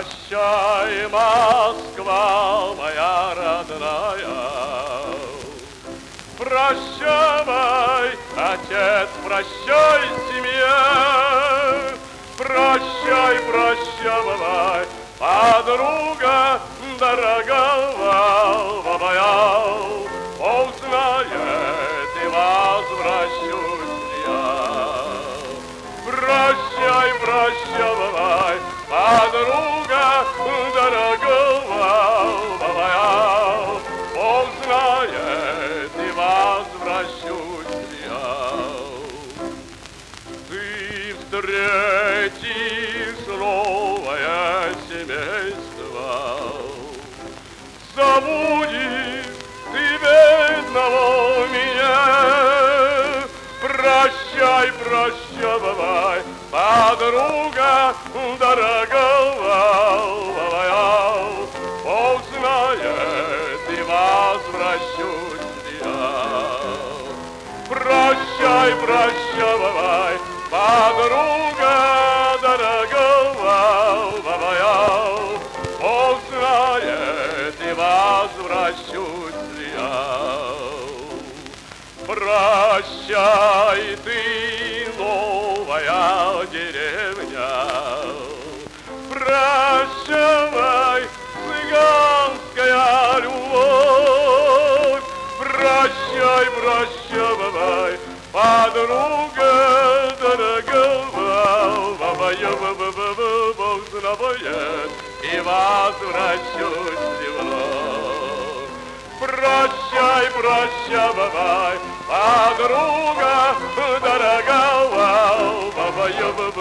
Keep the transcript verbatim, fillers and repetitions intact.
Прощай, Москва, моя родная. Прощавай, отец, прощай, семья. Прощай, прощавай, подруга дорогого моя. Узнает и возвращусь я. Прощай, прощавай, подруга дорогого моя. Узнает и возвращусь я. Ты встретишь новое семейство, забудешь ты бедного меня. Прощай, прощавай, подруга дорогого моя. Узнает и возвращусь я. Прощай, прощавай, подруга дорогого моя. Узнает и возвращусь я. Прощай ты, новая деревня. Прощавай, цыганская любовь. Прощай, прощавай, подруга дорогого моя. Бог знает и возвращусь вновь. Прощай, прощавай, подруга дорогого моя.